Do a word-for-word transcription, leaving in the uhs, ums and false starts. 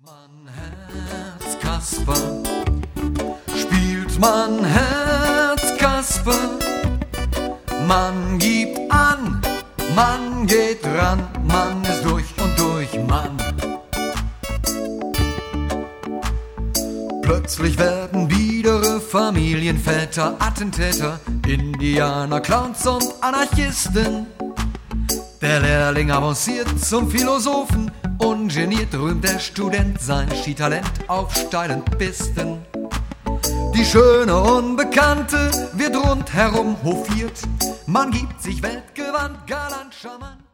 Man Herz Kasper, spielt man Herz Kasper, man gibt an, man geht ran, man ist durch und durch Mann. Plötzlich werden biedere Familienväter Attentäter, Indianer, Clowns und Anarchisten. Der Lehrling avanciert zum Philosophen, ungeniert rühmt der Student sein Skitalent auf steilen Pisten. Die schöne Unbekannte wird rundherum hofiert, man gibt sich weltgewandt, galant, charmant.